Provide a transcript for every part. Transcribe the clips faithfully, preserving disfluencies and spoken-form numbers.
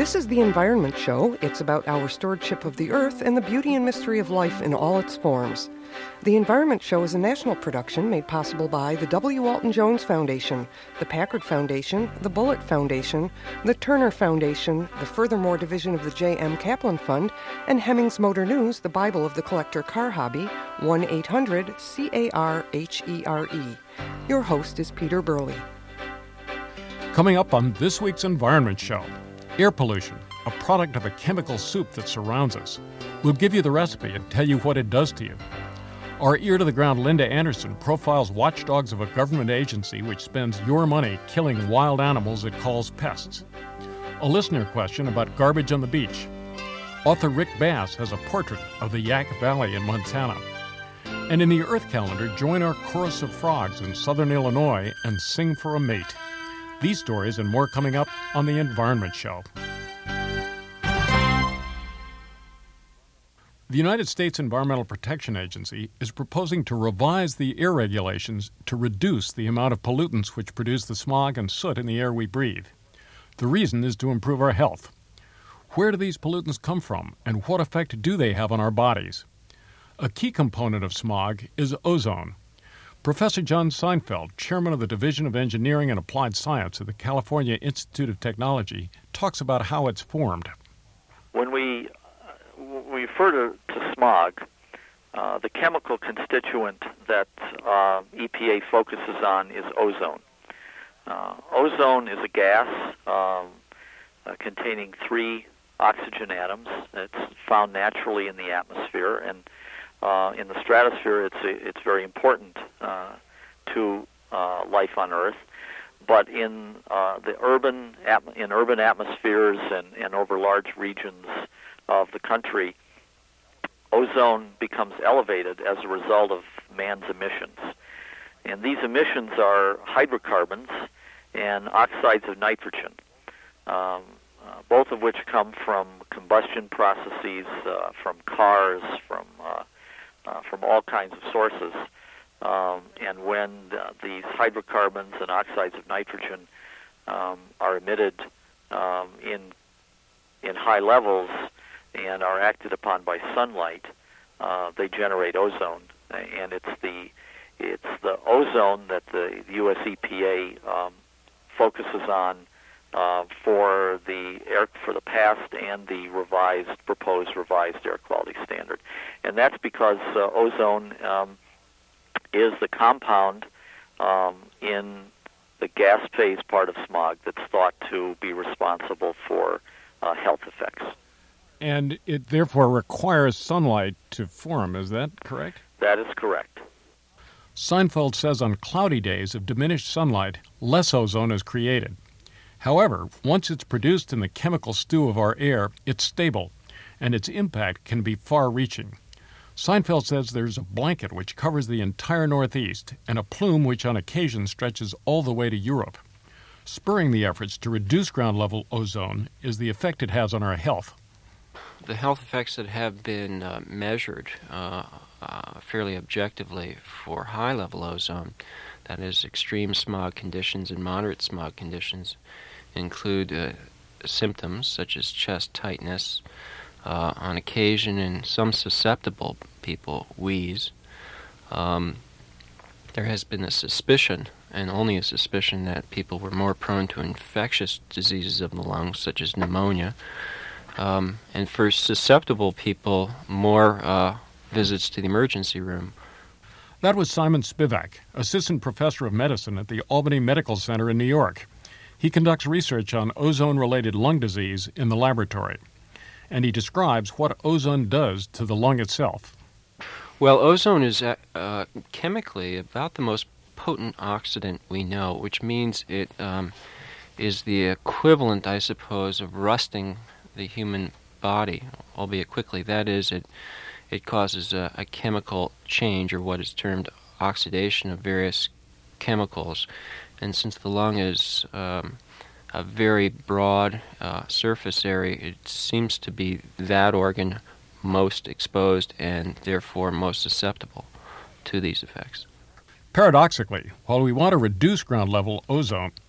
This is the Environment Show. It's about our stewardship of the earth and the beauty and mystery of life in all its forms. The Environment Show is a national production made possible by the W. Walton Jones Foundation, the Packard Foundation, the Bullitt Foundation, the Turner Foundation, the Furthermore Division of the J M. Kaplan Fund, and Hemmings Motor News, the Bible of the collector car hobby, one eight hundred C A R H E R E. Your host is Peter Burley. Coming up on this week's Environment Show, air pollution, a product of a chemical soup that surrounds us. We'll give you the recipe and tell you what it does to you. Our ear-to-the-ground Linda Anderson profiles watchdogs of a government agency which spends your money killing wild animals it calls pests. A listener question about garbage on the beach. Author Rick Bass has a portrait of the Yak Valley in Montana. And in the Earth Calendar, join our chorus of frogs in southern Illinois and sing for a mate. These stories and more coming up on The Environment Show. The United States Environmental Protection Agency is proposing to revise the air regulations to reduce the amount of pollutants which produce the smog and soot in the air we breathe. The reason is to improve our health. Where do these pollutants come from, and what effect do they have on our bodies? A key component of smog is ozone. Professor John Seinfeld, chairman of the Division of Engineering and Applied Science at the California Institute of Technology, talks about how it's formed. When we we refer to, to smog, uh, the chemical constituent that uh, E P A focuses on is ozone. Uh, ozone is a gas um, uh, containing three oxygen atoms. It's found naturally in the atmosphere, and uh, in the stratosphere it's it's very important uh, to uh, life on Earth. But in uh, the urban atm- in urban atmospheres and, and over large regions of the country, ozone becomes elevated as a result of man's emissions. And these emissions are hydrocarbons and oxides of nitrogen, um, uh, both of which come from combustion processes, uh, from cars, from uh, uh, from all kinds of sources. Um, and when uh, these hydrocarbons and oxides of nitrogen um, are emitted um, in in high levels and are acted upon by sunlight, uh, they generate ozone, and it's the it's the ozone that the U S E P A um, focuses on uh, for the air for the past and the revised proposed revised air quality standard, and that's because uh, ozone um, is the compound um, in the gas phase part of smog that's thought to be responsible for uh, health effects. And it therefore requires sunlight to form, is that correct? That is correct. Seinfeld says on cloudy days of diminished sunlight, less ozone is created. However, once it's produced in the chemical stew of our air, it's stable, and its impact can be far-reaching. Seinfeld says there's a blanket which covers the entire Northeast and a plume which on occasion stretches all the way to Europe. Spurring the efforts to reduce ground-level ozone is the effect it has on our health. The health effects that have been uh, measured uh, uh, fairly objectively for high-level ozone, that is, extreme smog conditions and moderate smog conditions, include uh, symptoms such as chest tightness, uh, on occasion in some susceptible people, wheeze. Um, there has been a suspicion, and only a suspicion, that people were more prone to infectious diseases of the lungs, such as pneumonia. Um, and for susceptible people, more uh, visits to the emergency room. That was Simon Spivak, assistant professor of medicine at the Albany Medical Center in New York. He conducts research on ozone-related lung disease in the laboratory, and he describes what ozone does to the lung itself. Well, ozone is uh, chemically about the most potent oxidant we know, which means it um, is the equivalent, I suppose, of rusting the human body, albeit quickly. That is, it it causes a, a chemical change, or what is termed oxidation of various chemicals. And since the lung is um, a very broad uh, surface area, it seems to be that organ most exposed and therefore most susceptible to these effects. Paradoxically, while we want to reduce ground-level ozone,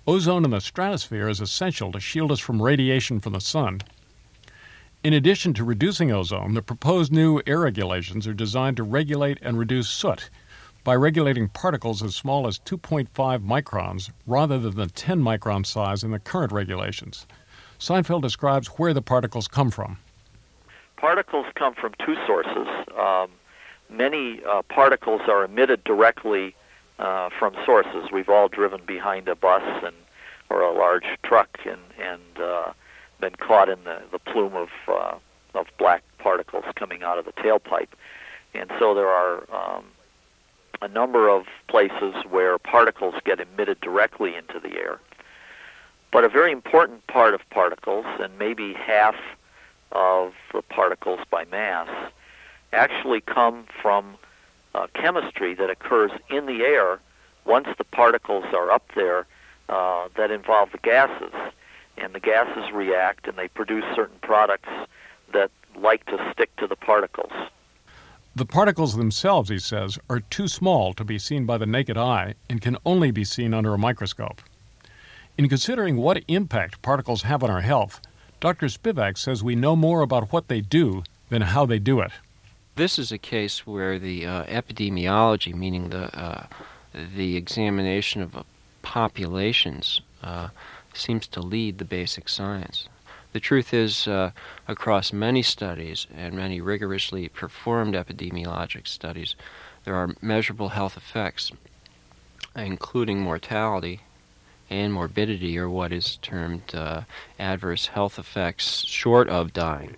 ozone in the stratosphere is essential to shield us from radiation from the sun. In addition to reducing ozone, the proposed new air regulations are designed to regulate and reduce soot by regulating particles as small as two point five microns rather than the ten micron size in the current regulations. Seinfeld describes where the particles come from. Particles come from two sources. Um, many uh, particles are emitted directly uh, from sources. We've all driven behind a bus and or a large truck and, and uh, been caught in the, the plume of, uh, of black particles coming out of the tailpipe. And so there are um, a number of places where particles get emitted directly into the air. But a very important part of particles, and maybe half of the particles by mass, actually come from uh, chemistry that occurs in the air once the particles are up there uh, that involve the gases. And the gases react and they produce certain products that like to stick to the particles. The particles themselves, he says, are too small to be seen by the naked eye and can only be seen under a microscope. In considering what impact particles have on our health, Doctor Spivak says we know more about what they do than how they do it. This is a case where the uh, epidemiology, meaning the uh, the examination of uh, populations, uh, seems to lead the basic science. The truth is, uh, across many studies and many rigorously performed epidemiologic studies, there are measurable health effects, including mortality and morbidity, or what is termed uh, adverse health effects short of dying.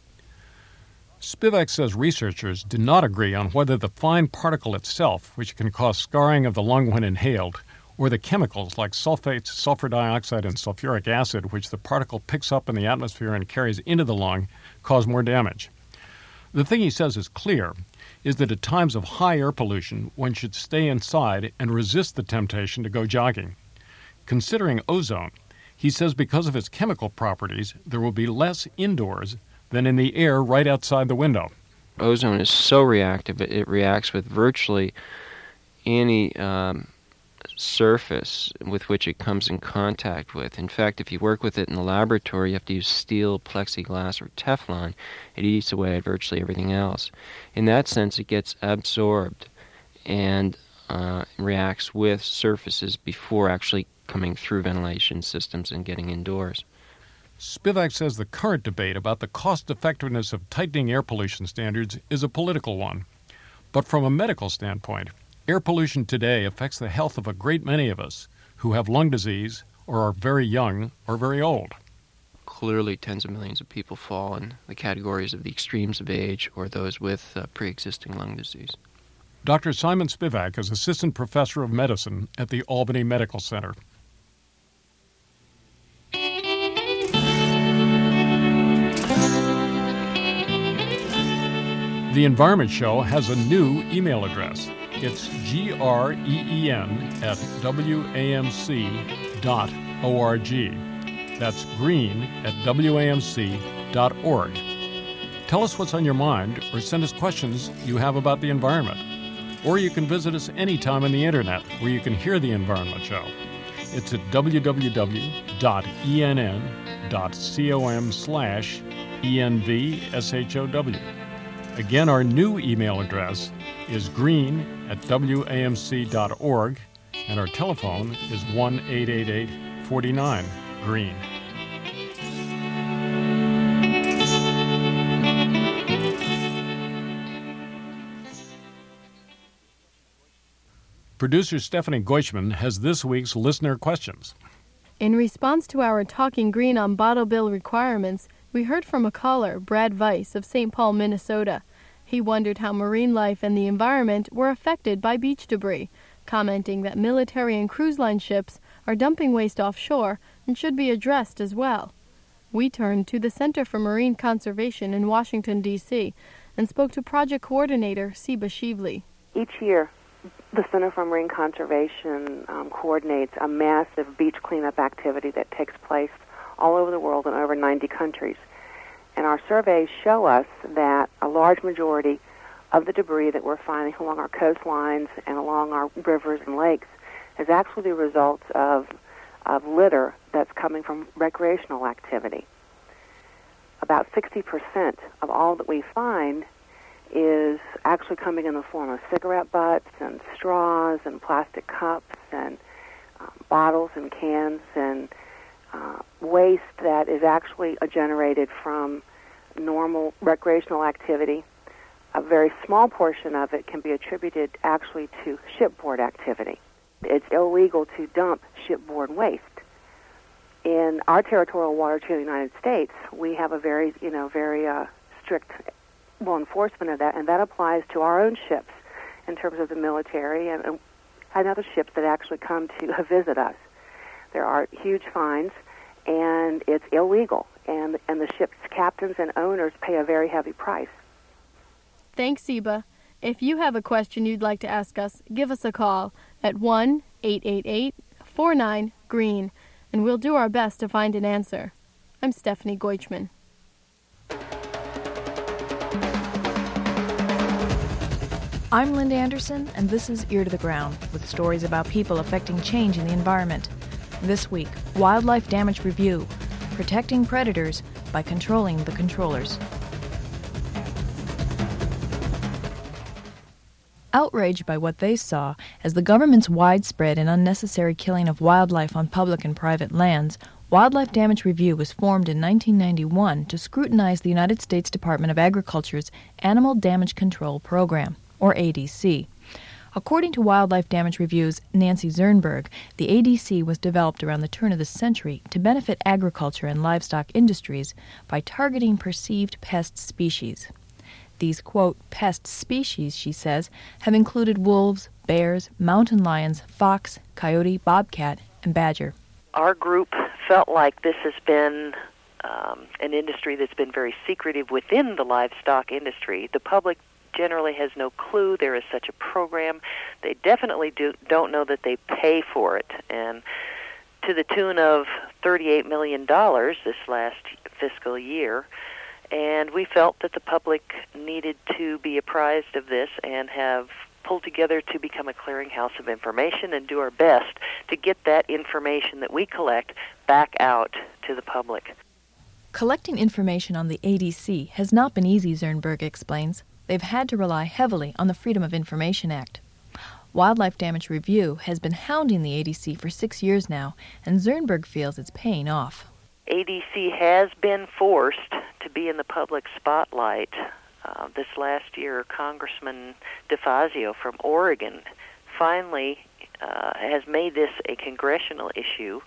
Spivak says researchers do not agree on whether the fine particle itself, which can cause scarring of the lung when inhaled, or the chemicals like sulfates, sulfur dioxide, and sulfuric acid, which the particle picks up in the atmosphere and carries into the lung, cause more damage. The thing he says is clear is that at times of high air pollution, one should stay inside and resist the temptation to go jogging. Considering ozone, he says because of its chemical properties, there will be less indoors than in the air right outside the window. Ozone is so reactive, it, it reacts with virtually any um, surface with which it comes in contact with. In fact, if you work with it in the laboratory, you have to use steel, plexiglass, or Teflon. It eats away at virtually everything else. In that sense, it gets absorbed and uh, reacts with surfaces before actually coming through ventilation systems and getting indoors. Spivak says the current debate about the cost-effectiveness of tightening air pollution standards is a political one. But from a medical standpoint, air pollution today affects the health of a great many of us who have lung disease or are very young or very old. Clearly, tens of millions of people fall in the categories of the extremes of age or those with uh, pre-existing lung disease. Doctor Simon Spivak is Assistant Professor of Medicine at the Albany Medical Center. The Environment Show has a new email address. It's G R E E N at W A M C dot org. That's green at W A M C dot org. Tell us what's on your mind or send us questions you have about the environment. Or you can visit us anytime on the internet where you can hear the Environment Show. It's at w w w dot e n n dot com slash E N V S H O W. Again, our new email address is green at W A M C dot org, and our telephone is one eight eight eight, four nine, green. Producer Stephanie Goichman has this week's listener questions. In response to our Talking Green on bottle bill requirements, we heard from a caller, Brad Weiss of Saint Paul, Minnesota. He wondered how marine life and the environment were affected by beach debris, commenting that military and cruise line ships are dumping waste offshore and should be addressed as well. We turned to the Center for Marine Conservation in Washington, D C, and spoke to project coordinator Siba Shively. Each year, the Center for Marine Conservation um, coordinates a massive beach cleanup activity that takes place all over the world in over ninety countries. And our surveys show us that a large majority of the debris that we're finding along our coastlines and along our rivers and lakes is actually the result of of litter that's coming from recreational activity. About sixty percent of all that we find is actually coming in the form of cigarette butts and straws and plastic cups and um, bottles and cans and uh, waste that is actually uh, generated from normal recreational activity. A very small portion of it can be attributed actually to shipboard activity. It's illegal to dump shipboard waste. In our territorial waters here in the United States, we have a very, you know, very uh, strict well enforcement of that, and that applies to our own ships in terms of the military and, and other ships that actually come to visit us. There are huge fines, and it's illegal, and and the ship's captains and owners pay a very heavy price. Thanks, Zeba. If you have a question you'd like to ask us, give us a call at one eight eight eight, four nine, green, and we'll do our best to find an answer. I'm Stephanie Goichman. I'm Linda Anderson, and this is Ear to the Ground, with stories about people affecting change in the environment. This week, Wildlife Damage Review, protecting predators by controlling the controllers. Outraged by what they saw as the government's widespread and unnecessary killing of wildlife on public and private lands, Wildlife Damage Review was formed in nineteen ninety-one to scrutinize the United States Department of Agriculture's Animal Damage Control Program, or A D C. According to Wildlife Damage Review's Nancy Zernberg, the A D C was developed around the turn of the century to benefit agriculture and livestock industries by targeting perceived pest species. These, quote, pest species, she says, have included wolves, bears, mountain lions, fox, coyote, bobcat, and badger. Our group felt like this has been um, an industry that's been very secretive within the livestock industry. The public generally has no clue there is such a program. They definitely do, don't know that they pay for it. And to the tune of thirty-eight million dollars this last fiscal year, and we felt that the public needed to be apprised of this and have pulled together to become a clearinghouse of information and do our best to get that information that we collect back out to the public. Collecting information on the A D C has not been easy, Zernberg explains. They've had to rely heavily on the Freedom of Information Act. Wildlife Damage Review has been hounding the A D C for six years now, and Zernberg feels it's paying off. A D C has been forced to be in the public spotlight. Uh, this last year, Congressman DeFazio from Oregon finally uh, has made this a congressional issue.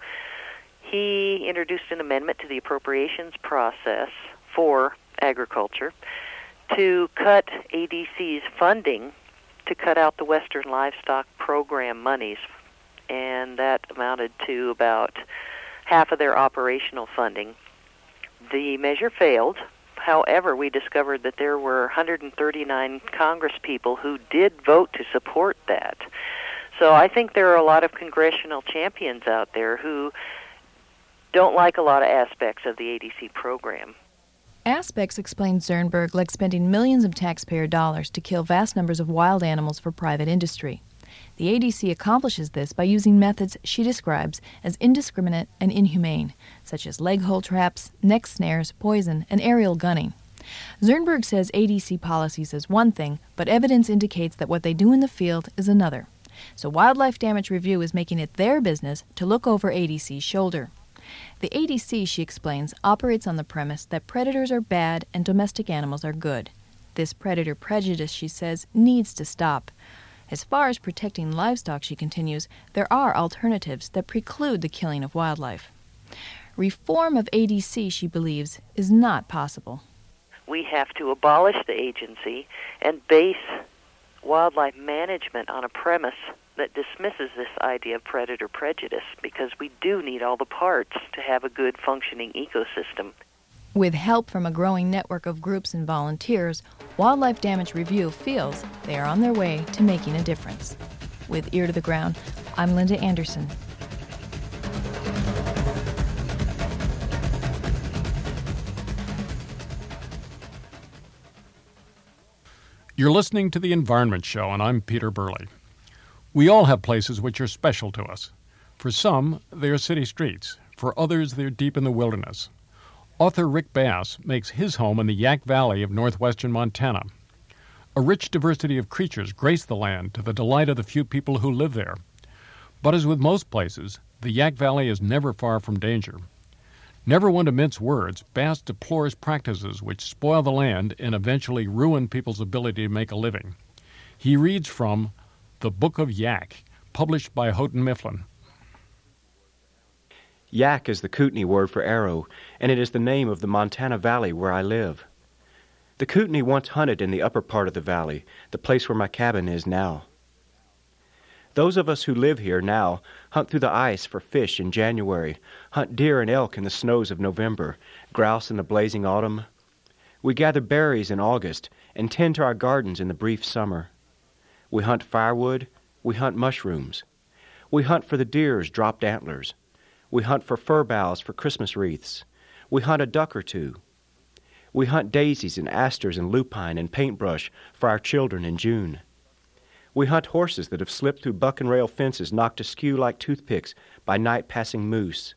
He introduced an amendment to the appropriations process for agriculture to cut A D C's funding to cut out the Western Livestock Program monies, and that amounted to about half of their operational funding. The measure failed. However, we discovered that there were one hundred thirty-nine congresspeople who did vote to support that. So I think there are a lot of congressional champions out there who don't like a lot of aspects of the A D C program. Aspects, explains Zernberg, like spending millions of taxpayer dollars to kill vast numbers of wild animals for private industry. The A D C accomplishes this by using methods she describes as indiscriminate and inhumane, such as leg hole traps, neck snares, poison, and aerial gunning. Zernberg says A D C policies is one thing, but evidence indicates that what they do in the field is another. So Wildlife Damage Review is making it their business to look over A D C's shoulder. The A D C, she explains, operates on the premise that predators are bad and domestic animals are good. This predator prejudice, she says, needs to stop. As far as protecting livestock, she continues, there are alternatives that preclude the killing of wildlife. Reform of A D C, she believes, is not possible. We have to abolish the agency and base wildlife management on a premise that dismisses this idea of predator prejudice, because we do need all the parts to have a good functioning ecosystem. With help from a growing network of groups and volunteers, Wildlife Damage Review feels they are on their way to making a difference. With Ear to the Ground, I'm Linda Anderson. You're listening to The Environment Show, and I'm Peter Burley. We all have places which are special to us. For some, they are city streets. For others, they're deep in the wilderness. Author Rick Bass makes his home in the Yak Valley of northwestern Montana. A rich diversity of creatures grace the land to the delight of the few people who live there. But as with most places, the Yak Valley is never far from danger. Never one to mince words, Bass deplores practices which spoil the land and eventually ruin people's ability to make a living. He reads from The Book of Yak, published by Houghton Mifflin. Yak is the Kootenai word for arrow, and it is the name of the Montana Valley where I live. The Kootenai once hunted in the upper part of the valley, the place where my cabin is now. Those of us who live here now hunt through the ice for fish in January, hunt deer and elk in the snows of November, grouse in the blazing autumn. We gather berries in August and tend to our gardens in the brief summer. We hunt firewood, we hunt mushrooms. We hunt for the deer's dropped antlers. We hunt for fir boughs for Christmas wreaths. We hunt a duck or two. We hunt daisies and asters and lupine and paintbrush for our children in June. We hunt horses that have slipped through buck and rail fences knocked askew like toothpicks by night-passing moose.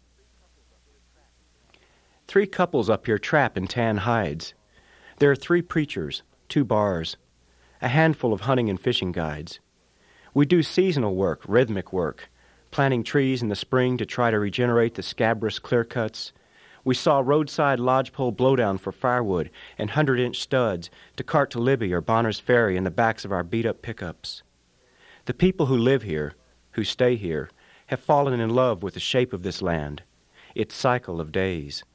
Three couples up here trap in tan hides. There are three preachers, two bars, a handful of hunting and fishing guides. We do seasonal work, rhythmic work, planting trees in the spring to try to regenerate the scabrous clear-cuts. We saw roadside lodgepole blowdown for firewood and hundred-inch studs to cart to Libby or Bonner's Ferry in the backs of our beat-up pickups. The people who live here, who stay here, have fallen in love with the shape of this land, its cycle of days.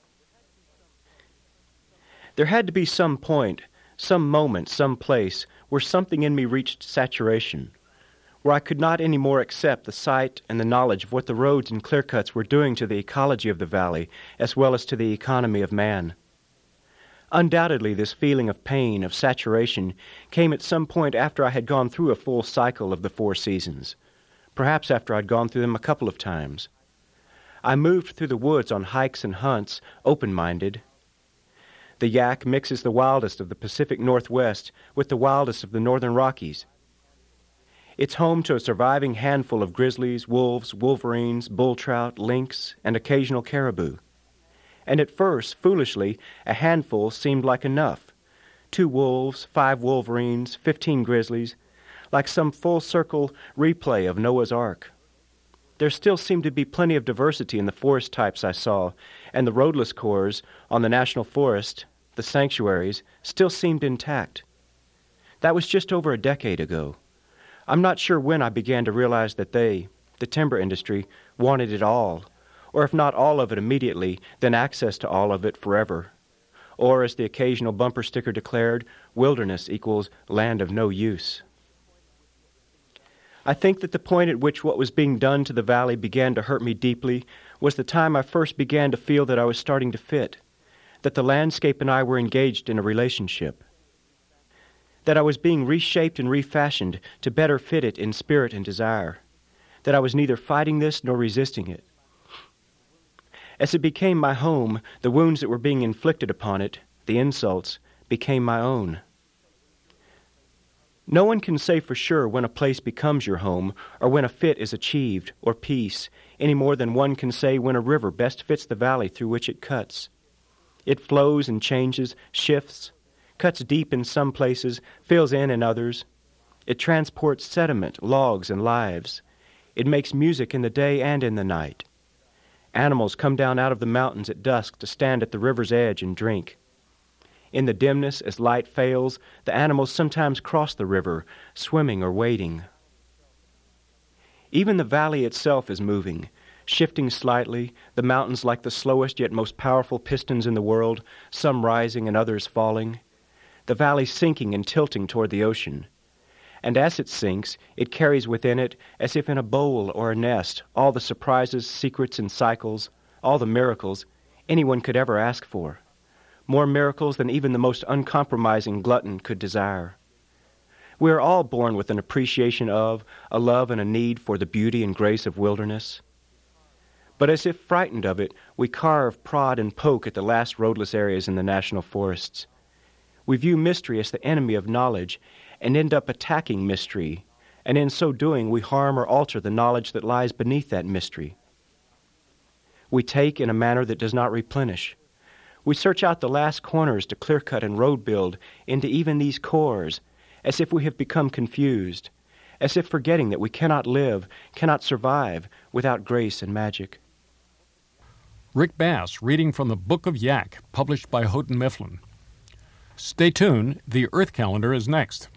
There had to be some point, some moment, some place where something in me reached saturation, where I could not any more accept the sight and the knowledge of what the roads and clear-cuts were doing to the ecology of the valley as well as to the economy of man. Undoubtedly, this feeling of pain, of saturation, came at some point after I had gone through a full cycle of the four seasons, perhaps after I'd gone through them a couple of times. I moved through the woods on hikes and hunts, open-minded. The Yak mixes the wildest of the Pacific Northwest with the wildest of the Northern Rockies. It's home to a surviving handful of grizzlies, wolves, wolverines, bull trout, lynx, and occasional caribou. And at first, foolishly, a handful seemed like enough. Two wolves, five wolverines, fifteen grizzlies, like some full-circle replay of Noah's Ark. There still seemed to be plenty of diversity in the forest types I saw, and the roadless cores on the national forest, the sanctuaries, still seemed intact. That was just over a decade ago. I'm not sure when I began to realize that they, the timber industry, wanted it all, or if not all of it immediately, then access to all of it forever. Or, as the occasional bumper sticker declared, wilderness equals land of no use. I think that the point at which what was being done to the valley began to hurt me deeply was the time I first began to feel that I was starting to fit, that the landscape and I were engaged in a relationship, that I was being reshaped and refashioned to better fit it in spirit and desire, that I was neither fighting this nor resisting it. As it became my home, the wounds that were being inflicted upon it, the insults, became my own. No one can say for sure when a place becomes your home or when a fit is achieved or peace, any more than one can say when a river best fits the valley through which it cuts. It flows and changes, shifts, cuts deep in some places, fills in in others. It transports sediment, logs, and lives. It makes music in the day and in the night. Animals come down out of the mountains at dusk to stand at the river's edge and drink. In the dimness, as light fails, the animals sometimes cross the river, swimming or wading. Even the valley itself is moving, shifting slightly, the mountains like the slowest yet most powerful pistons in the world, some rising and others falling. The valley sinking and tilting toward the ocean. And as it sinks, it carries within it, as if in a bowl or a nest, all the surprises, secrets, and cycles, all the miracles anyone could ever ask for. More miracles than even the most uncompromising glutton could desire. We are all born with an appreciation of, a love and a need for the beauty and grace of wilderness. But as if frightened of it, we carve, prod, and poke at the last roadless areas in the national forests. We view mystery as the enemy of knowledge and end up attacking mystery and in so doing we harm or alter the knowledge that lies beneath that mystery. We take in a manner that does not replenish. We search out the last corners to clear-cut and road-build into even these cores, as if we have become confused, as if forgetting that we cannot live, cannot survive without grace and magic. Rick Bass, reading from the Book of Yak, published by Houghton Mifflin. Stay tuned. The Earth Calendar is next.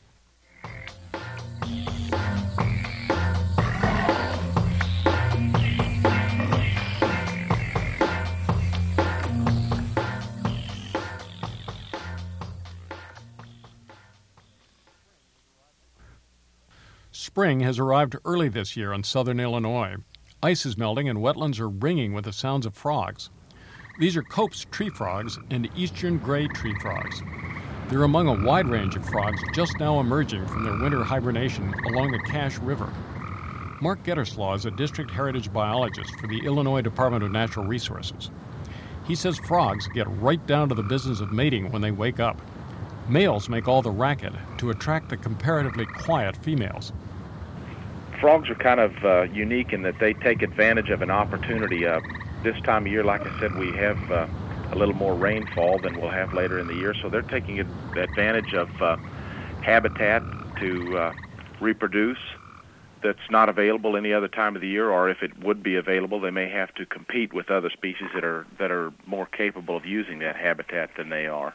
Spring has arrived early this year in southern Illinois. Ice is melting and wetlands are ringing with the sounds of frogs. These are Cope's tree frogs and eastern gray tree frogs. They're among a wide range of frogs just now emerging from their winter hibernation along the Cache River. Mark Getterslaw is a district heritage biologist for the Illinois Department of Natural Resources. He says frogs get right down to the business of mating when they wake up. Males make all the racket to attract the comparatively quiet females. Frogs are kind of uh, unique in that they take advantage of an opportunity. Uh, this time of year, like I said, we have uh, a little more rainfall than we'll have later in the year, so they're taking advantage of uh, habitat to uh, reproduce that's not available any other time of the year, or if it would be available, they may have to compete with other species that are that are more capable of using that habitat than they are.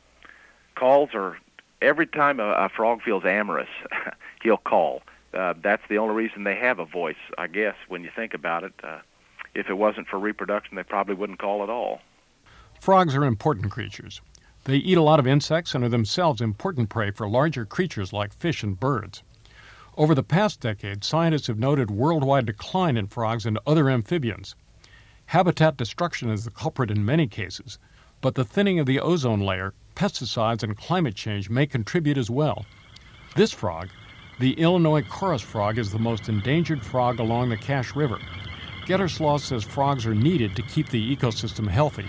Calls are, every time a, a frog feels amorous, he'll call. Uh, that's the only reason they have a voice, I guess, when you think about it. Uh, if it wasn't for reproduction, they probably wouldn't call at all. Frogs are important creatures. They eat a lot of insects and are themselves important prey for larger creatures like fish and birds. Over the past decade, scientists have noted worldwide decline in frogs and other amphibians. Habitat destruction is the culprit in many cases, but the thinning of the ozone layer, pesticides, and climate change may contribute as well. This frog, the Illinois chorus frog, is the most endangered frog along the Cache River. Getterslaw says frogs are needed to keep the ecosystem healthy.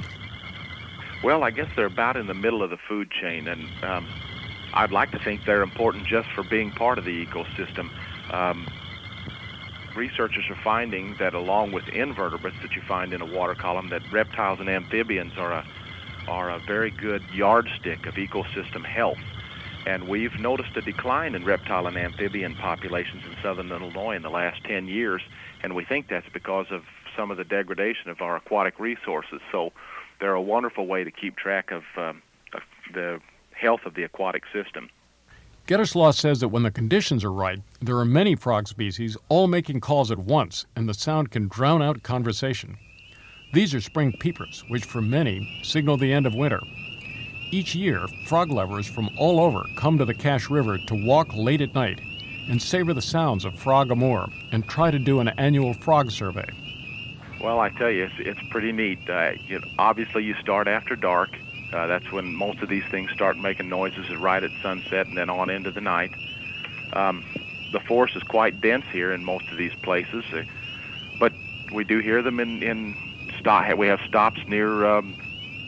Well, I guess they're about in the middle of the food chain, and um, I'd like to think they're important just for being part of the ecosystem. Um, researchers are finding that along with invertebrates that you find in a water column, that reptiles and amphibians are a, are a very good yardstick of ecosystem health. And we've noticed a decline in reptile and amphibian populations in southern Illinois in the last ten years, and we think that's because of some of the degradation of our aquatic resources. So they're a wonderful way to keep track of, um, of the health of the aquatic system. Getterslaw says that when the conditions are right, there are many frog species all making calls at once, and the sound can drown out conversation. These are spring peepers, which for many signal the end of winter. Each year, frog lovers from all over come to the Cache River to walk late at night and savor the sounds of frog amour and try to do an annual frog survey. Well, I tell you, it's, it's pretty neat. Uh, you know, obviously, you start after dark. Uh, that's when most of these things start making noises, is right at sunset and then on into the night. Um, the forest is quite dense here in most of these places, uh, but we do hear them in, in stop. We have stops near um,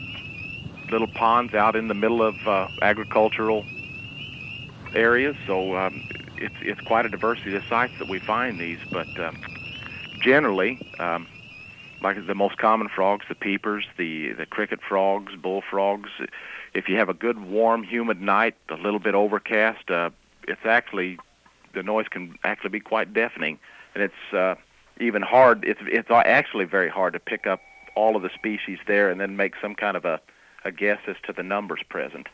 little ponds out in the middle of uh, agricultural areas, so um, it's it's quite a diversity of sites that we find these. But um, generally, um, like the most common frogs, the peepers, the the cricket frogs, bullfrogs. If you have a good, warm, humid night, a little bit overcast, uh, it's actually the noise can actually be quite deafening, and it's uh, even hard. It's it's actually very hard to pick up all of the species there and then make some kind of a a guess as to the numbers present.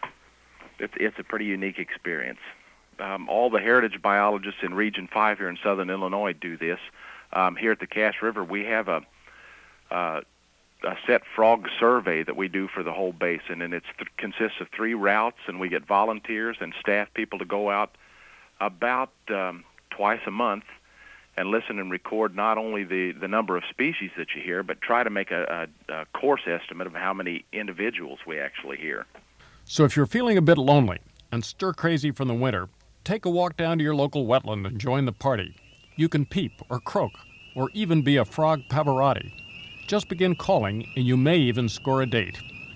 It's, it's a pretty unique experience. Um, all the heritage biologists in Region five here in southern Illinois do this. Um, here at the Cache River, we have a, uh, a set frog survey that we do for the whole basin, and it th- consists of three routes, and we get volunteers and staff people to go out about um, twice a month and listen and record not only the, the number of species that you hear, but try to make a, a, a coarse estimate of how many individuals we actually hear. So if you're feeling a bit lonely and stir-crazy from the winter, take a walk down to your local wetland and join the party. You can peep or croak or even be a frog Pavarotti. Just begin calling and you may even score a date.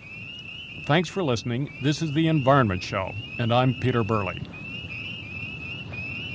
Thanks for listening. This is The Environment Show, and I'm Peter Burley.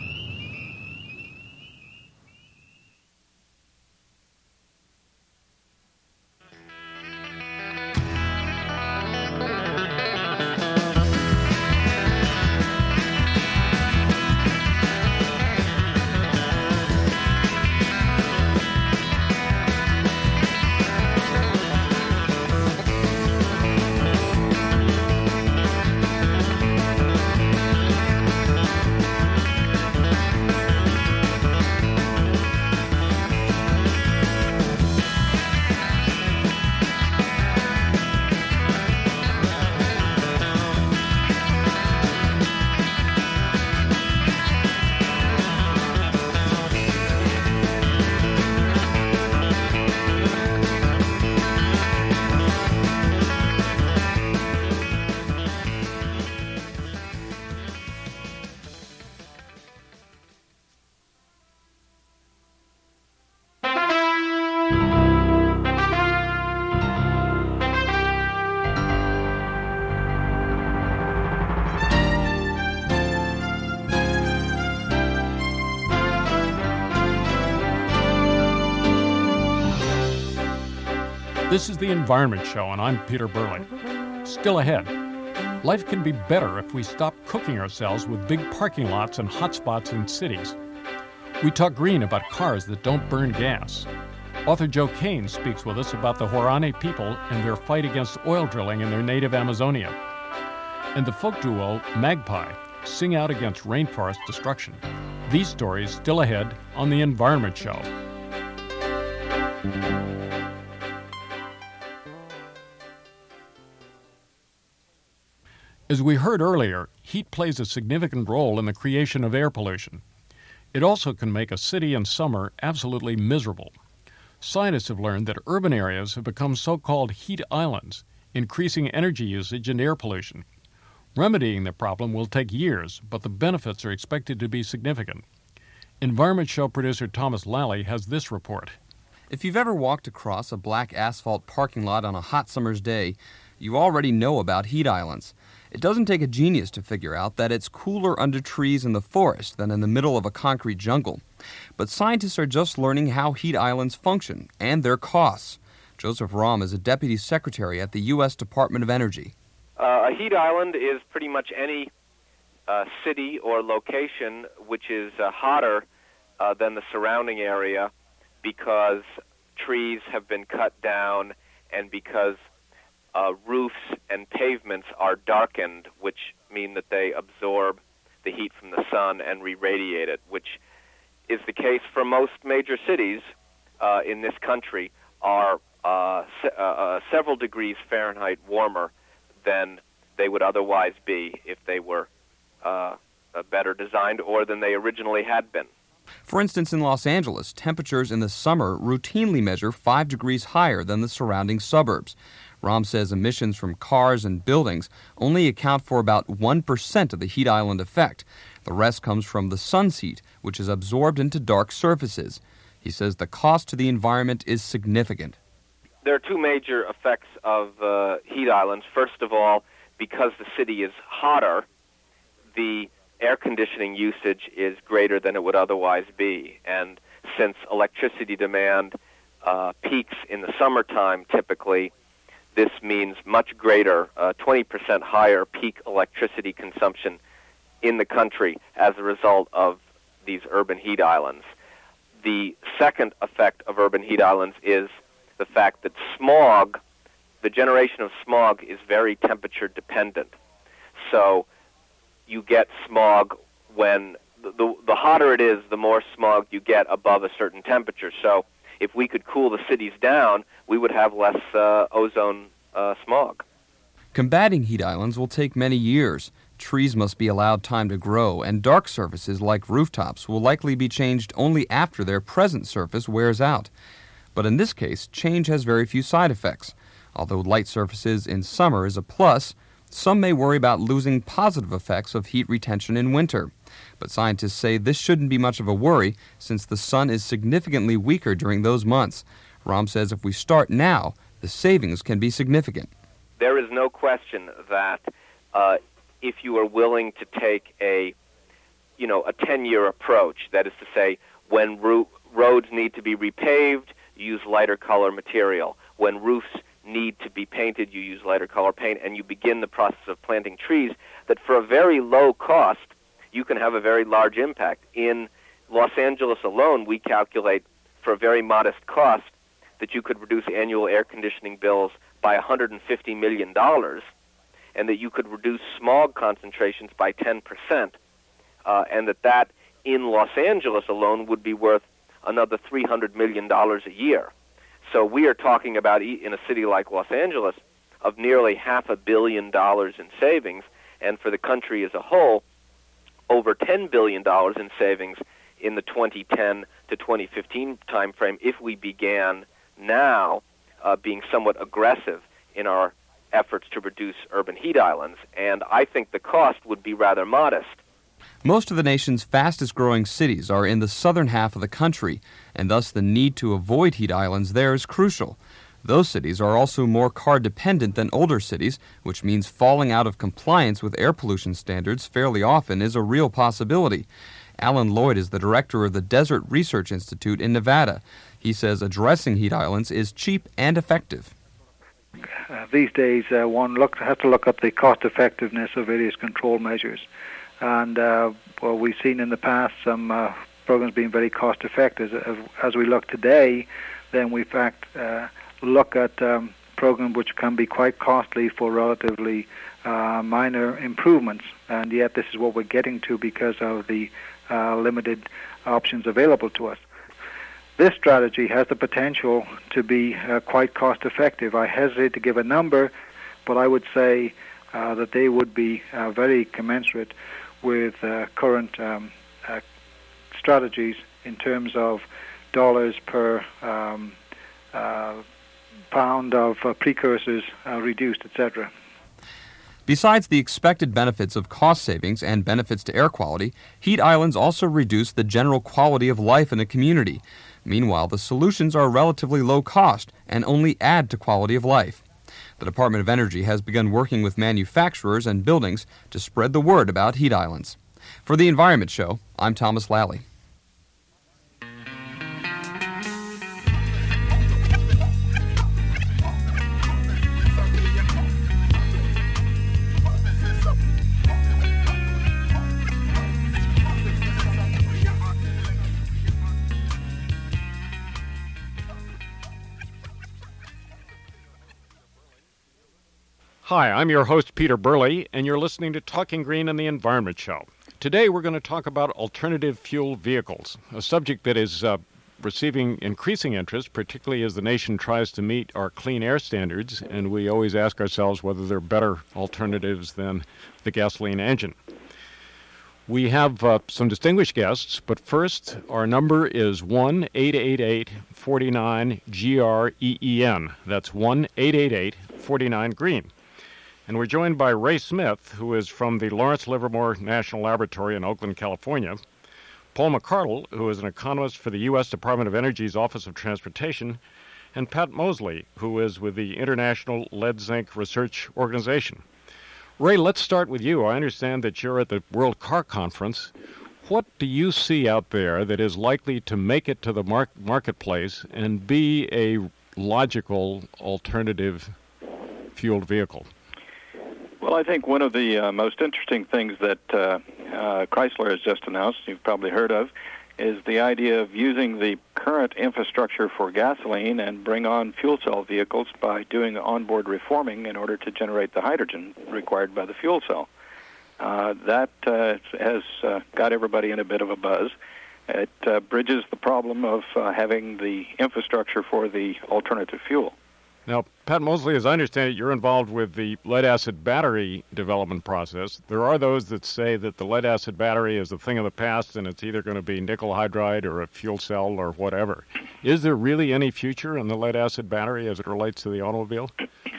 This is The Environment Show, and I'm Peter Burley. Still ahead, life can be better if we stop cooking ourselves with big parking lots and hotspots in cities. We talk green about cars that don't burn gas. Author Joe Kane speaks with us about the Huarane people and their fight against oil drilling in their native Amazonia. And the folk duo Magpie sing out against rainforest destruction. These stories still ahead on The Environment Show. As we heard earlier, heat plays a significant role in the creation of air pollution. It also can make a city in summer absolutely miserable. Scientists have learned that urban areas have become so-called heat islands, increasing energy usage and air pollution. Remedying the problem will take years, but the benefits are expected to be significant. Environment Show producer Thomas Lally has this report. If you've ever walked across a black asphalt parking lot on a hot summer's day, you already know about heat islands. It doesn't take a genius to figure out that it's cooler under trees in the forest than in the middle of a concrete jungle. But scientists are just learning how heat islands function and their costs. Joseph Romm is a deputy secretary at the U S Department of Energy. Uh, a heat island is pretty much any uh, city or location which is uh, hotter uh, than the surrounding area because trees have been cut down and because Uh, roofs and pavements are darkened, which mean that they absorb the heat from the sun and re-radiate it, which is the case for most major cities uh, in this country, are uh, se- uh, several degrees Fahrenheit warmer than they would otherwise be if they were uh, better designed or than they originally had been. For instance, in Los Angeles, temperatures in the summer routinely measure five degrees higher than the surrounding suburbs. Romm says emissions from cars and buildings only account for about one percent of the heat island effect. The rest comes from the sun's heat, which is absorbed into dark surfaces. He says the cost to the environment is significant. There are two major effects of uh, heat islands. First of all, because the city is hotter, the air conditioning usage is greater than it would otherwise be. And since electricity demand uh, peaks in the summertime typically, this means much greater, uh, twenty percent higher peak electricity consumption in the country as a result of these urban heat islands. The second effect of urban heat islands is the fact that smog, the generation of smog, is very temperature dependent. So you get smog when, the, the, the hotter it is, the more smog you get above a certain temperature. So if we could cool the cities down, we would have less uh, ozone uh, smog. Combating heat islands will take many years. Trees must be allowed time to grow, and dark surfaces like rooftops will likely be changed only after their present surface wears out. But in this case, change has very few side effects. Although light surfaces in summer is a plus, some may worry about losing positive effects of heat retention in winter. But scientists say this shouldn't be much of a worry since the sun is significantly weaker during those months. Romm says if we start now, the savings can be significant. There is no question that uh, if you are willing to take a, you know, a ten-year approach, that is to say, when ro- roads need to be repaved, you use lighter color material. When roofs need to be painted, you use lighter color paint, and you begin the process of planting trees, that for a very low cost, you can have a very large impact. In Los Angeles alone, we calculate for a very modest cost that you could reduce annual air conditioning bills by one hundred fifty million dollars, and that you could reduce smog concentrations by ten percent, uh, and that that in Los Angeles alone would be worth another three hundred million dollars a year. So we are talking about, in a city like Los Angeles, of nearly half a billion dollars in savings, and for the country as a whole, over ten billion dollars in savings in the twenty ten to twenty fifteen timeframe if we began now uh, being somewhat aggressive in our efforts to reduce urban heat islands. And I think the cost would be rather modest. Most of the nation's fastest-growing cities are in the southern half of the country, and thus the need to avoid heat islands there is crucial. Those cities are also more car-dependent than older cities, which means falling out of compliance with air pollution standards fairly often is a real possibility. Alan Lloyd is the director of the Desert Research Institute in Nevada. He says addressing heat islands is cheap and effective. Uh, these days, uh, one look, has to look up the cost effectiveness of various control measures. And uh, well, we've seen in the past some uh, programs being very cost effective. As, as we look today, then we in fact uh, look at um, programs which can be quite costly for relatively uh, minor improvements. And yet this is what we're getting to because of the uh, limited options available to us. This strategy has the potential to be uh, quite cost effective. I hesitate to give a number, but I would say uh, that they would be uh, very commensurate with uh, current um, uh, strategies in terms of dollars per um, uh, pound of uh, precursors uh, reduced, et cetera. Besides the expected benefits of cost savings and benefits to air quality, heat islands also reduce the general quality of life in a community. Meanwhile, the solutions are relatively low cost and only add to quality of life. The Department of Energy has begun working with manufacturers and buildings to spread the word about heat islands. For the Environment Show, I'm Thomas Lally. Hi, I'm your host, Peter Burley, and you're listening to Talking Green and the Environment Show. Today we're going to talk about alternative fuel vehicles, a subject that is uh, receiving increasing interest, particularly as the nation tries to meet our clean air standards, and we always ask ourselves whether there are better alternatives than the gasoline engine. We have uh, some distinguished guests, but first, our number is one eight eight eight, four nine, G R E E N. That's one eight eight eight, four nine, green. And we're joined by Ray Smith, who is from the Lawrence Livermore National Laboratory in Oakland, California, Paul McCardle, who is an economist for the U S Department of Energy's Office of Transportation, and Pat Mosley, who is with the International Lead Zinc Research Organization. Ray, let's start with you. I understand that you're at the World Car Conference. What do you see out there that is likely to make it to the mar- marketplace and be a logical alternative fueled vehicle? Well, I think one of the uh, most interesting things that uh, uh, Chrysler has just announced, you've probably heard of, is the idea of using the current infrastructure for gasoline and bring on fuel cell vehicles by doing onboard reforming in order to generate the hydrogen required by the fuel cell. Uh, that uh, has uh, got everybody in a bit of a buzz. It uh, bridges the problem of uh, having the infrastructure for the alternative fuel. Now, Pat Mosley, as I understand it, you're involved with the lead-acid battery development process. There are those that say that the lead-acid battery is a thing of the past and it's either going to be nickel hydride or a fuel cell or whatever. Is there really any future in the lead-acid battery as it relates to the automobile?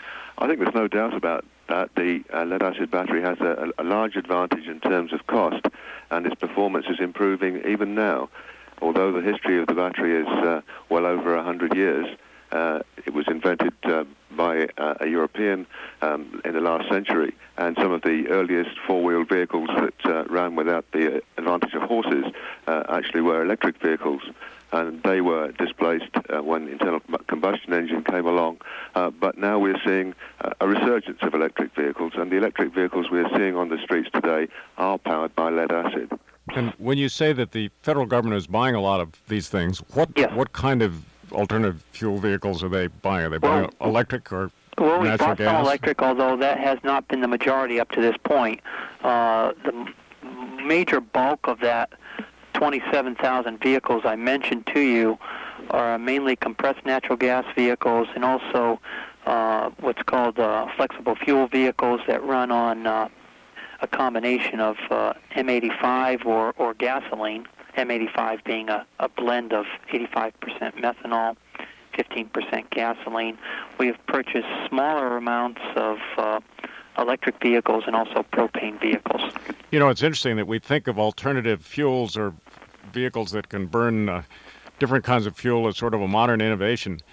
I think there's no doubt about that. The uh, lead-acid battery has a, a large advantage in terms of cost, and its performance is improving even now. Although the history of the battery is uh, well over one hundred years, Uh, it was invented uh, by uh, a European um, in the last century, and some of the earliest four-wheeled vehicles that uh, ran without the advantage of horses uh, actually were electric vehicles, and they were displaced uh, when internal combustion engine came along. Uh, but now we're seeing uh, a resurgence of electric vehicles, and the electric vehicles we're seeing on the streets today are powered by lead acid. And when you say that the federal government is buying a lot of these things, what yes. what kind of alternative fuel vehicles are they buying? Are they buying well, electric or well, we natural bought gas? some electric, although that has not been the majority up to this point. Uh, the m- major bulk of that twenty-seven thousand vehicles I mentioned to you are mainly compressed natural gas vehicles and also uh, what's called uh, flexible fuel vehicles that run on uh, a combination of uh, M eighty-five or, or gasoline. M eighty-five being a, a blend of eighty-five percent methanol, fifteen percent gasoline. We have purchased smaller amounts of uh, electric vehicles and also propane vehicles. You know, it's interesting that we think of alternative fuels or vehicles that can burn uh, different kinds of fuel as sort of a modern innovation.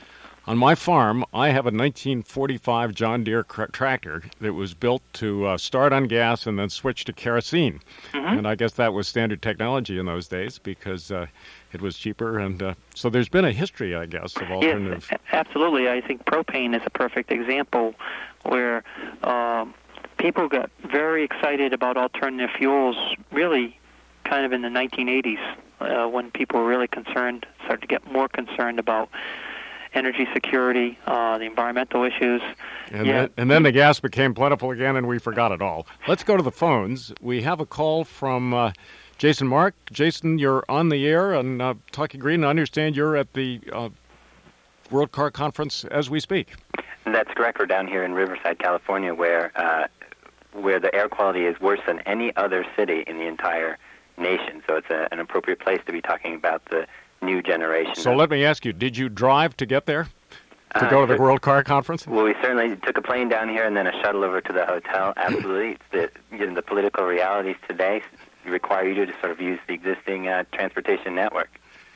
On my farm, I have a nineteen forty-five John Deere cr- tractor that was built to uh, start on gas and then switch to kerosene. Mm-hmm. And I guess that was standard technology in those days because uh, it was cheaper. And uh, so there's been a history, I guess, of alternative. Yes, absolutely. I think propane is a perfect example where um, people got very excited about alternative fuels really kind of in the nineteen eighties uh, when people were really concerned, started to get more concerned about energy security, uh, the environmental issues. And, yeah. then, and then the gas became plentiful again, and we forgot it all. Let's go to the phones. We have a call from uh, Jason Mark. Jason, you're on the air on uh, Talking Green. I understand you're at the uh, World Car Conference as we speak. That's correct. We're down here in Riverside, California, where uh, where the air quality is worse than any other city in the entire nation. So it's a, an appropriate place to be talking about the new generation. So of, let me ask you, did you drive to get there, to uh, go to the so, World Car Conference? Well, we certainly took a plane down here and then a shuttle over to the hotel. Absolutely. It's the, you know, the political realities today require you to sort of use the existing uh, transportation network.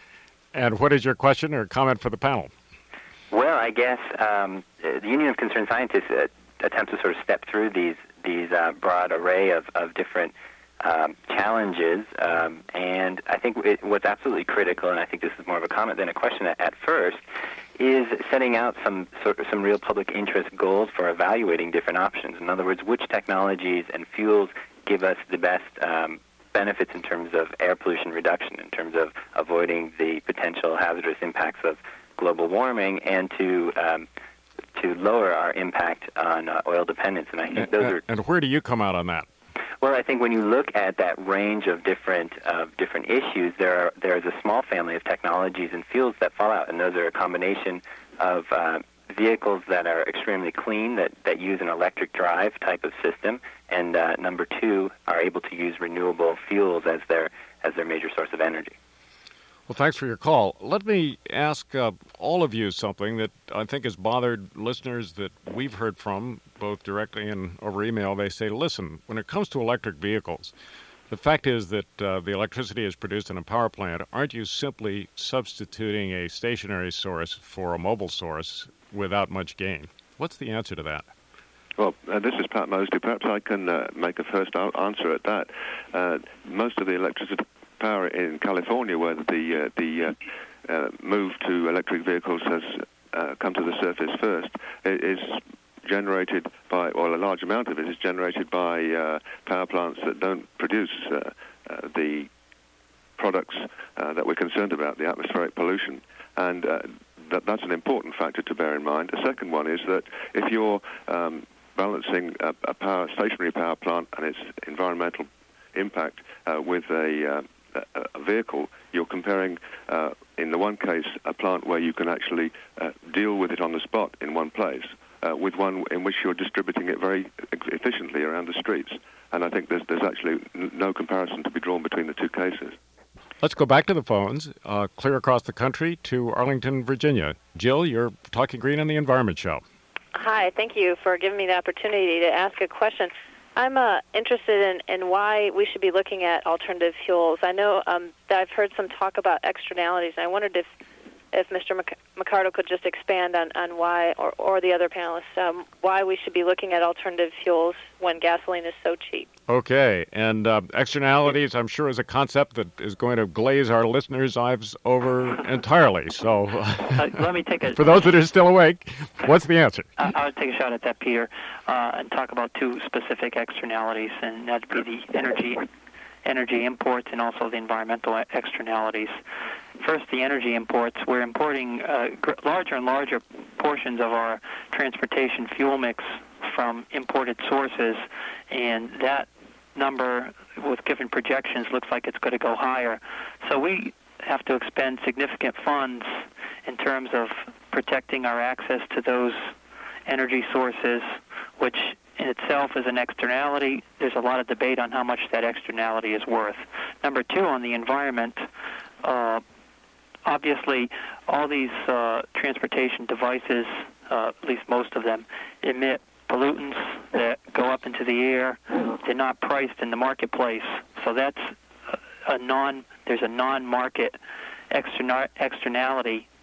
And what is your question or comment for the panel? Well, I guess um, the Union of Concerned Scientists uh, attempts to sort of step through these, these uh, broad array of, of different Um, challenges, um, and I think it, what's absolutely critical, and I think this is more of a comment than a question at, at first, is setting out some sort of some real public interest goals for evaluating different options. In other words, which technologies and fuels give us the best um, benefits in terms of air pollution reduction, in terms of avoiding the potential hazardous impacts of global warming, and to um, to lower our impact on uh, oil dependence. And I think and, those are. And where do you come out on that? Well, I think when you look at that range of different uh, different issues, there are there is a small family of technologies and fuels that fall out, and those are a combination of uh, vehicles that are extremely clean, that, that use an electric drive type of system, and uh, number two, are able to use renewable fuels as their as their major source of energy. Well, thanks for your call. Let me ask uh, all of you something that I think has bothered listeners that we've heard from, both directly and over email. They say, listen, when it comes to electric vehicles, the fact is that uh, the electricity is produced in a power plant. Aren't you simply substituting a stationary source for a mobile source without much gain? What's the answer to that? Well, uh, this is Pat Mosley. Perhaps I can uh, make a first answer at that. Uh, most of the electricity power in California, where the uh, the uh, uh, move to electric vehicles has uh, come to the surface first, is generated by, or a large amount of it is generated by uh, power plants that don't produce uh, uh, the products uh, that we're concerned about, the atmospheric pollution. And uh, that, that's an important factor to bear in mind. The second one is that if you're um, balancing a, a power stationary power plant and its environmental impact uh, with a uh, a vehicle, you're comparing, uh, in the one case, a plant where you can actually uh, deal with it on the spot in one place, uh, with one in which you're distributing it very efficiently around the streets. And I think there's, there's actually n- no comparison to be drawn between the two cases. Let's go back to the phones, uh, clear across the country to Arlington, Virginia. Jill, you're Talking Green on the Environment Show. Hi, thank you for giving me the opportunity to ask a question. I'm uh, interested in, in why we should be looking at alternative fuels. I know um, that I've heard some talk about externalities, and I wondered if, if Mister Mic- Micardo could just expand on, on why, or, or the other panelists, um, why we should be looking at alternative fuels when gasoline is so cheap. Okay, and uh, externalities, I'm sure, is a concept that is going to glaze our listeners' eyes over entirely. So, uh, let me take a. For those that are still awake, what's the answer? I, I'll take a shot at that, Peter, uh, and talk about two specific externalities, and that'd be the energy, energy imports, and also the environmental externalities. First, the energy imports. We're importing uh, gr- larger and larger portions of our transportation fuel mix from imported sources, and that number, with given projections, looks like it's going to go higher. So we have to expend significant funds in terms of protecting our access to those energy sources, which in itself is an externality. There's a lot of debate on how much that externality is worth. Number two, on the environment, uh, obviously all these uh, transportation devices, uh, at least most of them, emit pollutants that go up into the air. They're not priced in the marketplace, so that's a non. There's a non-market externa- externality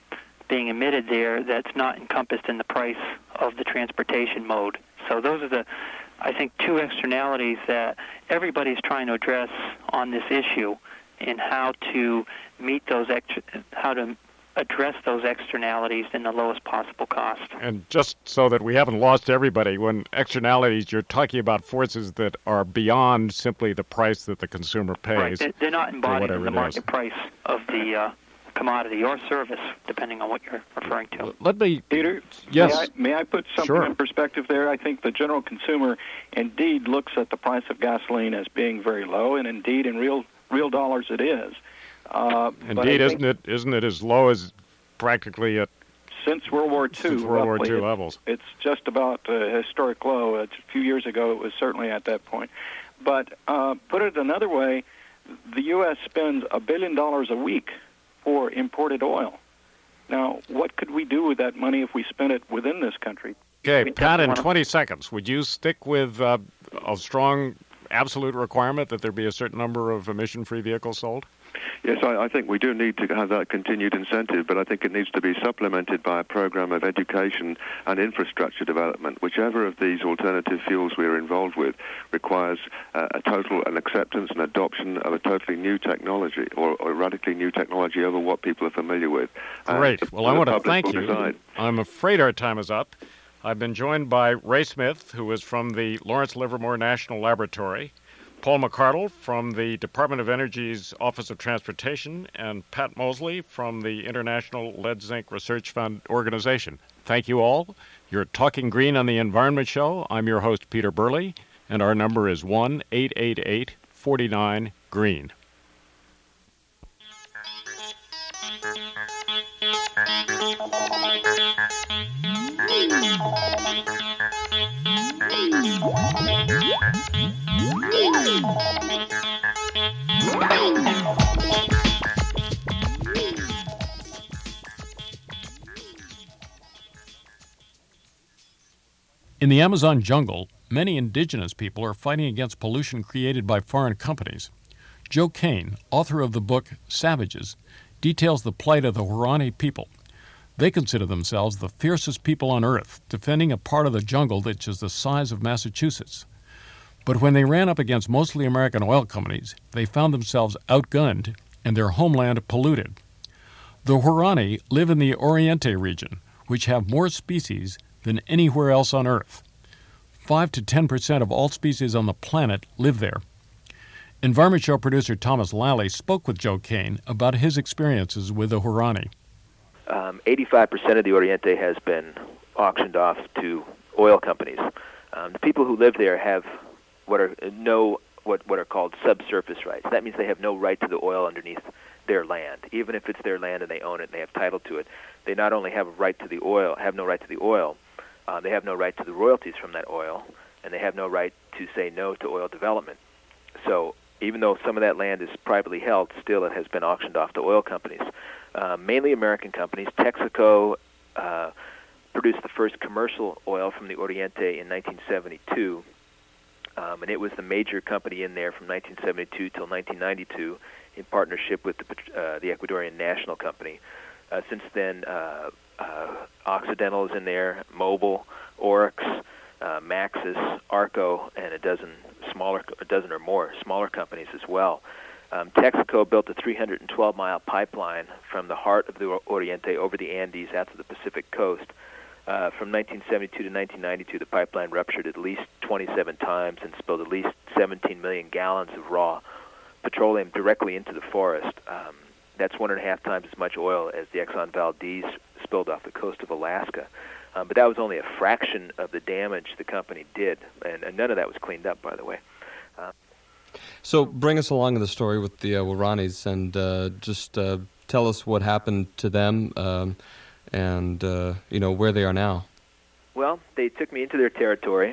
being emitted there that's not encompassed in the price of the transportation mode. So those are the, I think, two externalities that everybody's trying to address on this issue, and how to meet those extra, how to address those externalities in the lowest possible cost. And just so that we haven't lost everybody, when externalities, you're talking about forces that are beyond simply the price that the consumer pays. Right. They're not embodied in the market price of the uh, commodity or service, depending on what you're referring to. Let me... Peter, yes. may I, may I put something Sure. in perspective there? I think the general consumer indeed looks at the price of gasoline as being very low, and indeed in real real dollars it is. Uh, Indeed, isn't it? Isn't it as low as practically at since World War Two? Since World War roughly, Two it, levels. It's just about a historic low. A few years ago, it was certainly at that point. But uh, put it another way, the U S spends a billion dollars a week for imported oil. Now, what could we do with that money if we spent it within this country? Okay, We Pat, in wanna- twenty seconds, would you stick with uh, a strong absolute requirement that there be a certain number of emission-free vehicles sold? Yes, I, I think we do need to have that continued incentive, but I think it needs to be supplemented by a program of education and infrastructure development. Whichever of these alternative fuels we are involved with requires uh, a total an acceptance and adoption of a totally new technology, or, or radically new technology over what people are familiar with. And Great. the- Well, I the want to public thank will you. decide. I'm afraid our time is up. I've been joined by Ray Smith, who is from the Lawrence Livermore National Laboratory, Paul McCardle from the Department of Energy's Office of Transportation, and Pat Mosley from the International Lead Zinc Research Fund Organization. Thank you all. You're Talking Green on the Environment Show. I'm your host, Peter Burley, and our number is one eight eight eight, four nine, green. In the Amazon jungle, many indigenous people are fighting against pollution created by foreign companies. Joe Kane, author of the book Savages, details the plight of the Huaorani people. They consider themselves the fiercest people on Earth, defending a part of the jungle that is the size of Massachusetts. But when they ran up against mostly American oil companies, they found themselves outgunned and their homeland polluted. The Huaorani live in the Oriente region, which have more species than anywhere else on Earth. Five to ten percent of all species on the planet live there. Environment Show producer Thomas Lally spoke with Joe Kane about his experiences with the Huaorani. Um, eighty-five percent of the Oriente has been auctioned off to oil companies. Um, the people who live there have what are no what what are called subsurface rights. That means they have no right to the oil underneath their land, even if it's their land and they own it and they have title to it. They not only have a right to the oil, have no right to the oil, uh, they have no right to the royalties from that oil, and they have no right to say no to oil development. So even though some of that land is privately held, still it has been auctioned off to oil companies, uh, mainly American companies. Texaco uh, produced the first commercial oil from the Oriente in nineteen seventy-two, um, and it was the major company in there from nineteen seventy-two till nineteen ninety-two in partnership with the, uh, the Ecuadorian National Company. Uh, since then, uh, uh, Occidental is in there, Mobil, Oryx, uh, Maxis, Arco, and a dozen smaller, a dozen or more smaller companies as well. Um, Texaco built a three hundred twelve mile pipeline from the heart of the Oriente over the Andes out to the Pacific coast. Uh, from nineteen seventy-two to nineteen ninety-two, the pipeline ruptured at least twenty-seven times and spilled at least seventeen million gallons of raw petroleum directly into the forest. Um, that's one and a half times as much oil as the Exxon Valdez spilled off the coast of Alaska. Um, but that was only a fraction of the damage the company did, and, and none of that was cleaned up, by the way. Uh, So bring us along in the story with the uh, Huaoranis, and uh, just uh, tell us what happened to them, um, and uh, you know where they are now. Well, they took me into their territory,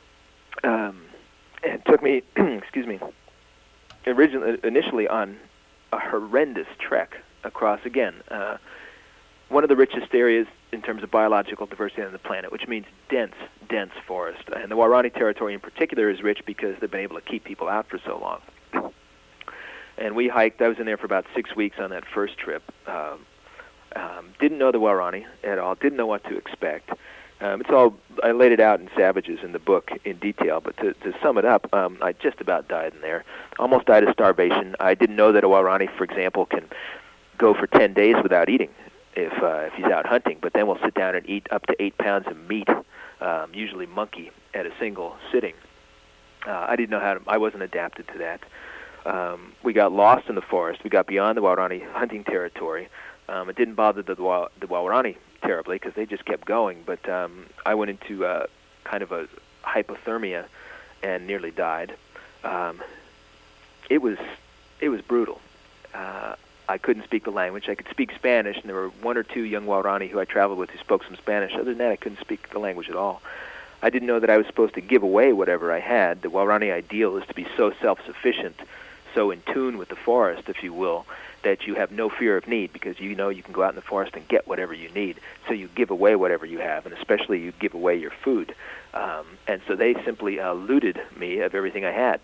um, and took me, excuse me, originally initially on a horrendous trek across again uh, one of the richest areas in terms of biological diversity on the planet, which means dense, dense forest. And the Huaorani territory in particular is rich because they've been able to keep people out for so long. And we hiked. I was in there for about six weeks on that first trip. Um, Um, didn't know the Waorani at all. Didn't know what to expect. Um, it's all I laid it out in Savages in the book in detail. But to, to sum it up, um, I just about died in there. Almost died of starvation. I didn't know that a Waorani, for example, can go for ten days without eating if uh, if he's out hunting. But then we'll sit down and eat up to eight pounds of meat, um, usually monkey, at a single sitting. Uh, I didn't know how to. I wasn't adapted to that. Um, we got lost in the forest. We got beyond the Waorani hunting territory. Um, it didn't bother the, the Waorani terribly because they just kept going. But um, I went into uh, kind of a hypothermia and nearly died. Um, it was it was brutal. Uh, I couldn't speak the language. I could speak Spanish, and there were one or two young Waorani who I traveled with who spoke some Spanish. Other than that, I couldn't speak the language at all. I didn't know that I was supposed to give away whatever I had. The Waorani ideal is to be so self-sufficient, so in tune with the forest, if you will, that you have no fear of need because you know you can go out in the forest and get whatever you need. So you give away whatever you have, and especially you give away your food. Um, and so they simply uh, looted me of everything I had.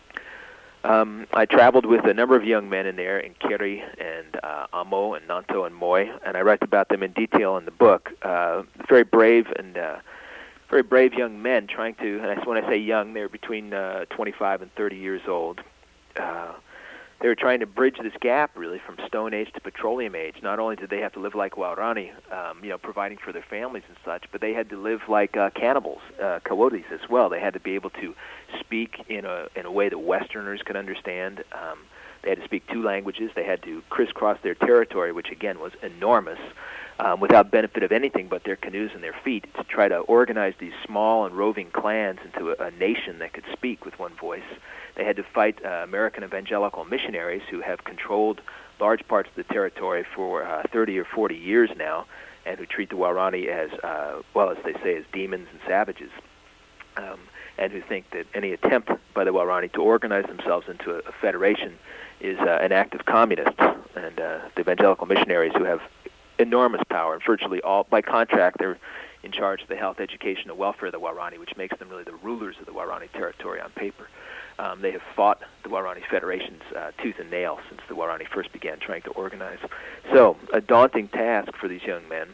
Um, I traveled with a number of young men in there, in Keri and uh, Amo and Nanto and Moy, and I write about them in detail in the book. Uh, very brave and uh, very brave young men trying to, and when I say young, they're between uh, twenty-five and thirty years old. Uh, they were trying to bridge this gap, really, from Stone Age to Petroleum Age. Not only did they have to live like Waorani, um, you know, providing for their families and such, but they had to live like uh, cannibals, uh, coyotes as well. They had to be able to speak in a in a way that Westerners could understand. Um, they had to speak two languages. They had to crisscross their territory, which again was enormous, um, without benefit of anything but their canoes and their feet, to try to organize these small and roving clans into a, a nation that could speak with one voice. They had to fight uh, American evangelical missionaries who have controlled large parts of the territory for uh, thirty or forty years now, and who treat the Waorani as, uh, well, as they say, as demons and savages, um, and who think that any attempt by the Waorani to organize themselves into a, a federation is uh, an act of communists. And uh, the evangelical missionaries, who have enormous power, and virtually all, by contract, they're in charge of the health, education, and welfare of the Waorani, which makes them really the rulers of the Waorani territory on paper. Um, they have fought the Waorani federations uh, tooth and nail since the Waorani first began trying to organize. So, a daunting task for these young men.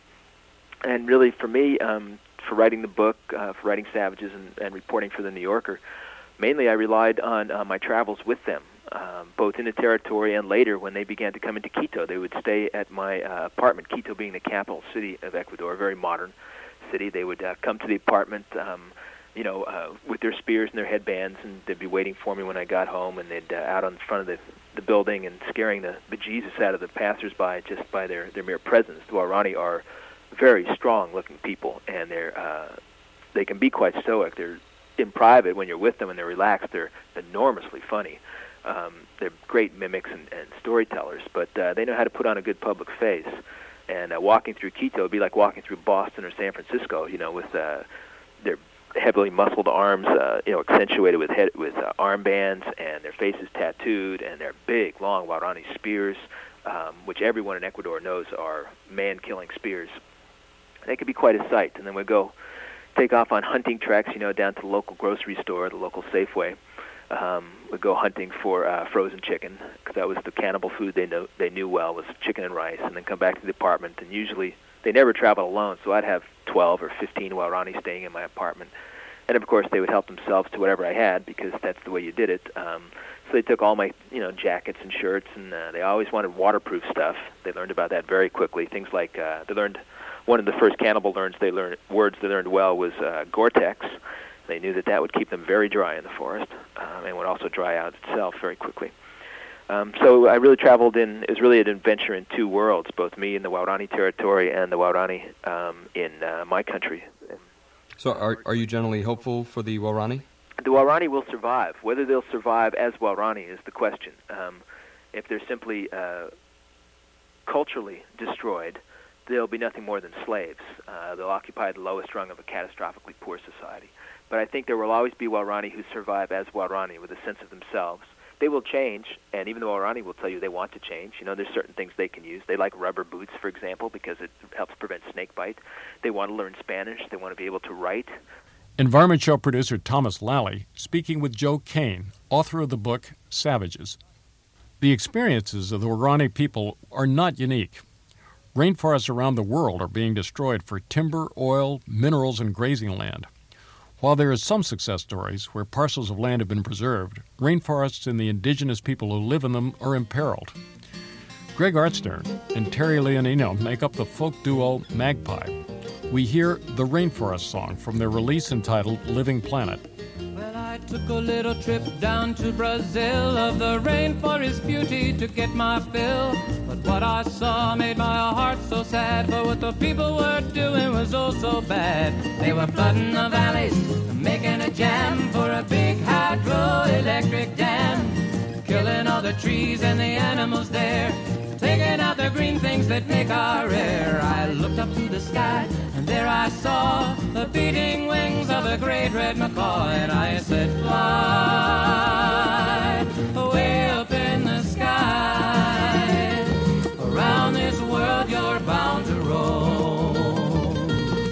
And really, for me, um, for writing the book, uh, for writing Savages and, and reporting for the New Yorker, mainly I relied on uh, my travels with them, um, both in the territory and later when they began to come into Quito. They would stay at my uh, apartment, Quito being the capital city of Ecuador, a very modern city. They would uh, come to the apartment, um, you know, uh, with their spears and their headbands, and they'd be waiting for me when I got home, and they'd uh, out on front of the, the building and scaring the bejesus out of the passersby just by their, their mere presence. The Waorani are very strong-looking people, and they're uh, they can be quite stoic. They're in private when you're with them and they're relaxed. They're enormously funny. Um, they're great mimics and, and storytellers, but uh, they know how to put on a good public face. And uh, walking through Quito would be like walking through Boston or San Francisco, you know, with uh, their heavily muscled arms, uh, you know, accentuated with head, with uh, armbands, and their faces tattooed, and their big, long Waorani spears, um, which everyone in Ecuador knows are man-killing spears. They could be quite a sight. And then we'd go take off on hunting treks, you know, down to the local grocery store, the local Safeway. Um, we'd go hunting for uh, frozen chicken, because that was the cannibal food they know they knew well, was chicken and rice, and then come back to the apartment. And usually they never traveled alone, so I'd have twelve or fifteen Waorani staying in my apartment. And, of course, they would help themselves to whatever I had, because that's the way you did it. Um, so they took all my, you know, jackets and shirts, and uh, they always wanted waterproof stuff. They learned about that very quickly. Things like, uh, they learned, one of the first cannibal learns they learned, words they learned well was uh, Gore-Tex. They knew that that would keep them very dry in the forest, um, and would also dry out itself very quickly. Um, so I really traveled in, it was really an adventure in two worlds, both me in the Waorani territory and the Waorani um, in uh, my country. So are are you generally hopeful for the Waorani? The Waorani will survive. Whether they'll survive as Waorani is the question. Um, if they're simply uh, culturally destroyed, they'll be nothing more than slaves. Uh, they'll occupy the lowest rung of a catastrophically poor society. But I think there will always be Waorani who survive as Waorani with a sense of themselves. They will change, and even the Waorani will tell you they want to change. You know, there's certain things they can use. They like rubber boots, for example, because it helps prevent snake bite. They want to learn Spanish. They want to be able to write. Environment Show producer Thomas Lally speaking with Joe Kane, author of the book Savages. The experiences of the Waorani people are not unique. Rainforests around the world are being destroyed for timber, oil, minerals, and grazing land. While there is some success stories where parcels of land have been preserved, rainforests and the indigenous people who live in them are imperiled. Greg Artzner and Terry Leonino make up the folk duo Magpie. We hear the Rainforest song from their release entitled Living Planet. Well, I took a little trip down to Brazil of the rainforest beauty to get my fill. But what I saw made my heart so sad, for what the people were doing was oh so bad. They were flooding the valleys, making a jam for a big hydroelectric dam, killing all the trees and the animals there, taking out the green things that make our air. I looked up to the sky, and there I saw the beating wings of a great red macaw, and I said, fly away up in the sky. Around this world you're bound to roam.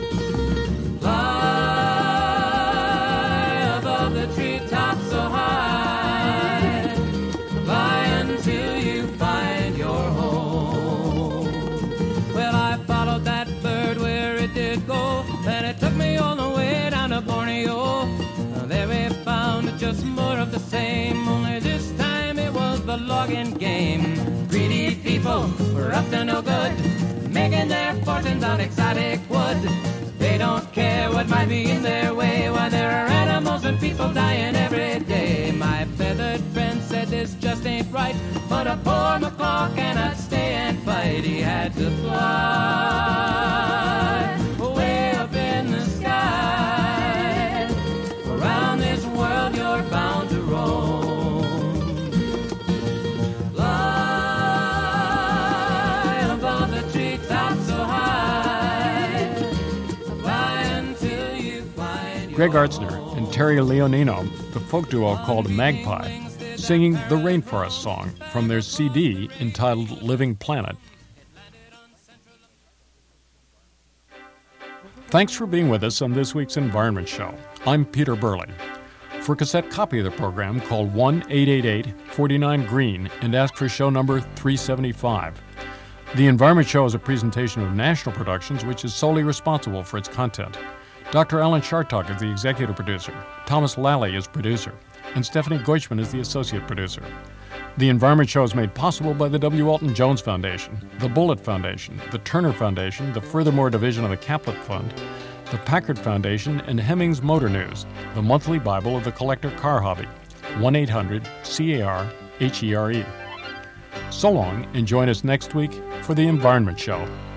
Fly above the treetops so high. Fly until you find your home. Well, I followed that bird where it did go, and it took me all the way down to Borneo. There we found just more of the same, only this time it was the logging game. Greedy people were up to no good, making their fortunes on exotic wood. They don't care what might be in their way, while there are animals and people dying every day. My feathered friend said this just ain't right, but a poor macaw cannot stay and fight. He had to fly way up in the sky. Around this world you're bound to roam. Fly above the treetops so high. Fly until you find Greg Artzner and Terry Leonino, the folk duo called Magpie, singing the Rainforest song from their C D entitled Living Planet. Thanks for being with us on this week's Environment Show. I'm Peter Burley. For a cassette copy of the program, call one eight eight eight, four nine, green and ask for show number three seventy-five. The Environment Show is a presentation of National Productions, which is solely responsible for its content. Doctor Alan Chartock is the executive producer, Thomas Lally is producer, and Stephanie Goichman is the associate producer. The Environment Show is made possible by the W. Walton Jones Foundation, the Bullitt Foundation, the Turner Foundation, the Furthermore Division of the Caplet Fund, the Packard Foundation, and Hemmings Motor News, the monthly Bible of the collector car hobby, one eight hundred C A R H E R E. So long, and join us next week for the Environment Show.